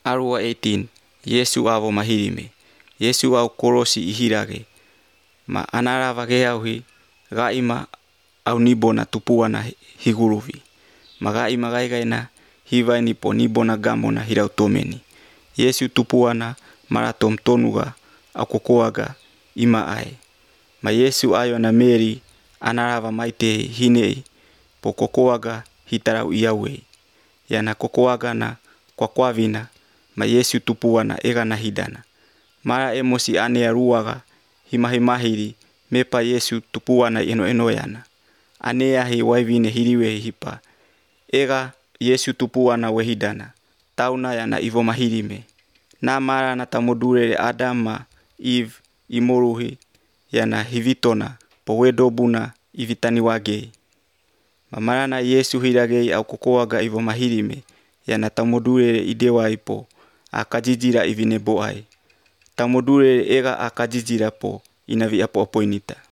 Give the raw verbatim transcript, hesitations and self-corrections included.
Arua eighteen. Yesu avo mahirime. Yesu au korosi ihirage. Ma anarava geauhi gaima au nibona tupuana higuruvi. Ma gaima gaigaina hivaini po nibona gamona hirau tomeni. Yesu tupuana maratom tonuga au kokoaga ima ai. Ma Yesu ayo na Mary anarava maite hinei po kokoaga hitarau iawei. Yana kokoaga na kwa kwavina ma Yesu tupuana ega na hidana. Mara emosi anea ruaga himahimahiri mepa Yesu tupuana eno eno yana. Anea hi waivine hiriwe hipa. Ega Yesu tupuana wehidana. Tauna yana ivo mahirime. Na mara na tamodurere Adama Eve imoruhi yana hivitona po wedobuna ivitani wagei. Mamara na Yesu hiragei au kokoaga ivo mahirime yana tamodurere idewa ipo akajijira ivine boai. Tamodurere ega akajijira po inavi apo apoinita.